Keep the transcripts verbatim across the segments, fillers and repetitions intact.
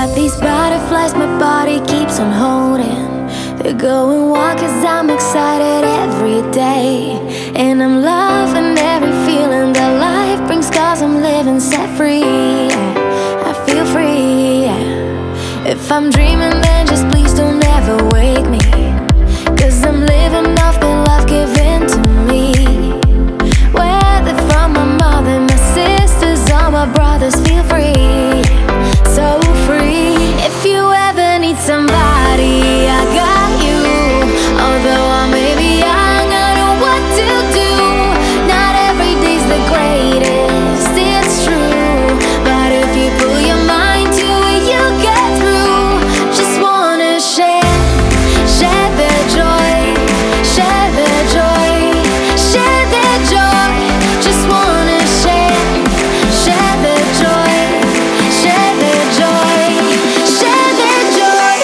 got these butterflies my body keeps on holding. They're going wild cause I'm excited every day. And I'm loving every feeling that life brings cause I'm living set free. I feel free. If I'm dreaming then just please don't ever wake me, cause I'm living off the love given to me. Whether from my mother, my sisters or my brothers, feel free, so free. If you ever need somebody, I got you. Although I may be young, I know what to do. Not every day's the greatest, it's true. But if you pull your mind to it, you'll get through. Just wanna share, share the joy, share the joy, share the joy. Just wanna share, share the joy, share the joy, share the joy.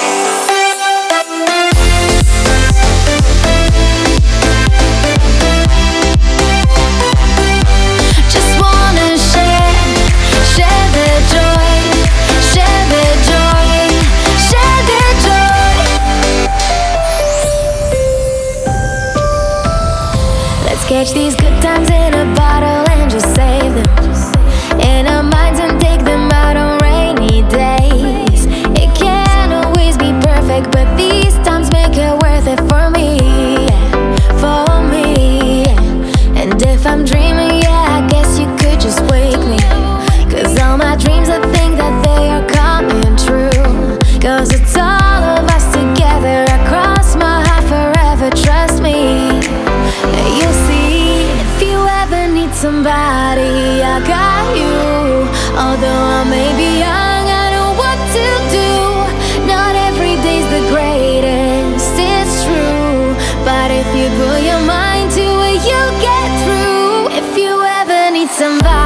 Just wanna share, share the joy, share the joy, share the joy. Let's catch these good times in a bottle and just save them in our minds and take them out on rainy days. It can't always be perfect, but these times make it worth it for me, for me. And if I'm dreaming, yeah, I guess you could just wake me, cause all my dreams I think that they are coming true. Cause it's all of us together, I cross my heart forever, trust me. You'll see, if you ever need somebody, I got you. Although I may be young, I know what to do. Not every day's the greatest, it's true. But if you put your mind to it, you'll get through. If you ever need somebody,